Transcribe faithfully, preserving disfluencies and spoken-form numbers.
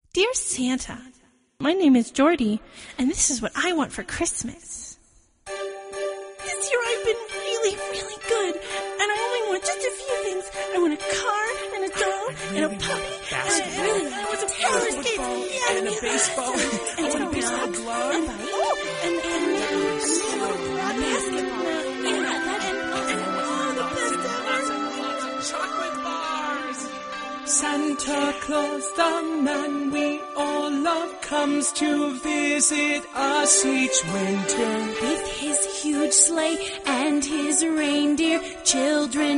Dear Santa, my name is Jordy, and this is what I want for Christmas. This year I've been really, really good, and I only want just a few things. I want a car, and a doll, and a puppy, and I really I want some roller skates, yeah, and a baseball, and, and a a baseball glove, and, oh, and, and, and a basketball, yeah, that, and, and all the best ever. Chocolate bars. Santa Claus, the man we all love, comes to visit us each winter. With his huge sleigh and his reindeer, children